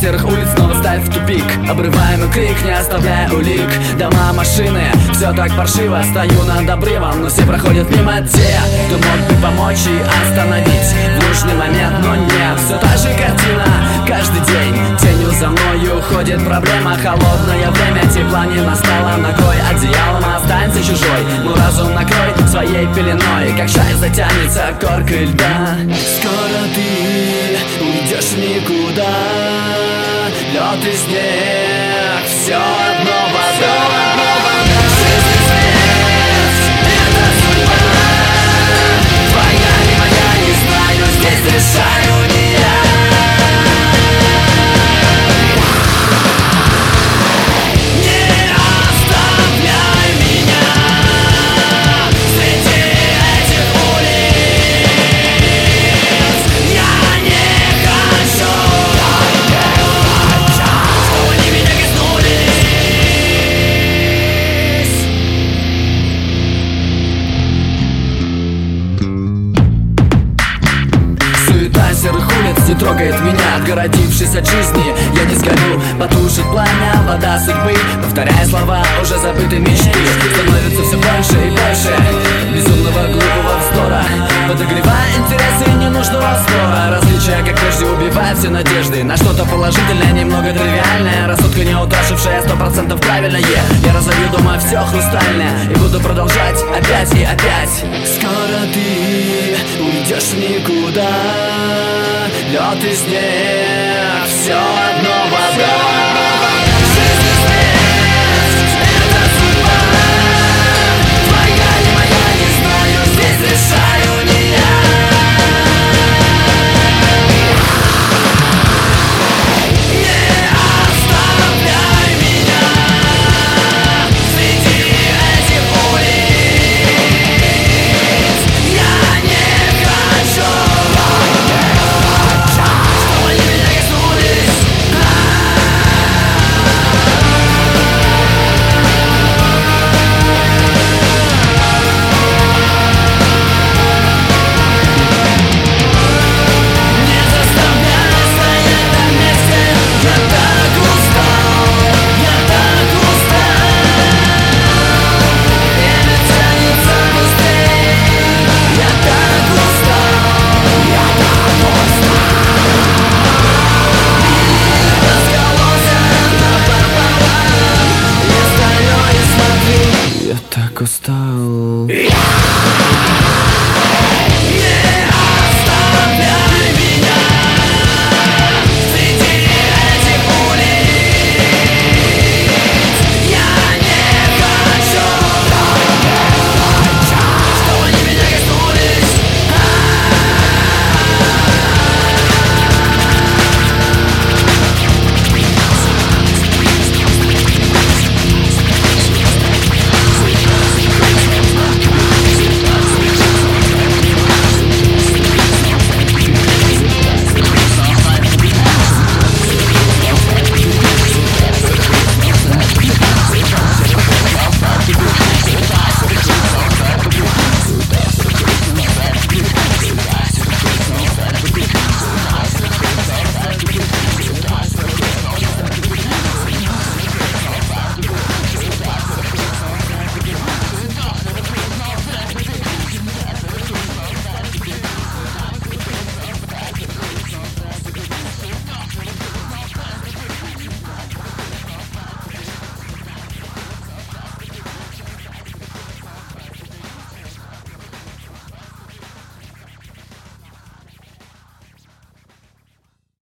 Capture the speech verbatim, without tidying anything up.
серых улиц снова ставь в тупик. Обрываемый крик, не оставляя улик. Дома, машины, все так паршиво. Стою над обрывом, но все проходят мимо. Те, кто мог бы помочь и остановить в нужный момент, но нет. Все та же картина, каждый день. Тенью за мною уходит проблема. Холодное время, тепла не настало. Накрой одеялом, останься чужой. Мой разум накрой своей пеленой. Как шар затянется коркой льда. Скоро ты уйдешь в никуда. Лед и снег, все одно вода. Жизнь и смерть, это судьба. Твоя или моя, не знаю, здесь решаю не я. Серых улиц не трогает меня, отгородившись от жизни. Я не сгорю, потушит пламя, вода судьбы. Повторяя слова уже забытой мечты. Становится все больше и больше безумного глупого вздора, подогревая интересы ненужного спора. Различия, как прежде, убивают все надежды на что-то положительное, немного тривиальное. Рассудка не утратившая сто процентов правильное. Я разовью дома все хрустальное и буду продолжать опять и опять. Скоро ты уйдешь в никуда. Лед и снег, все одно.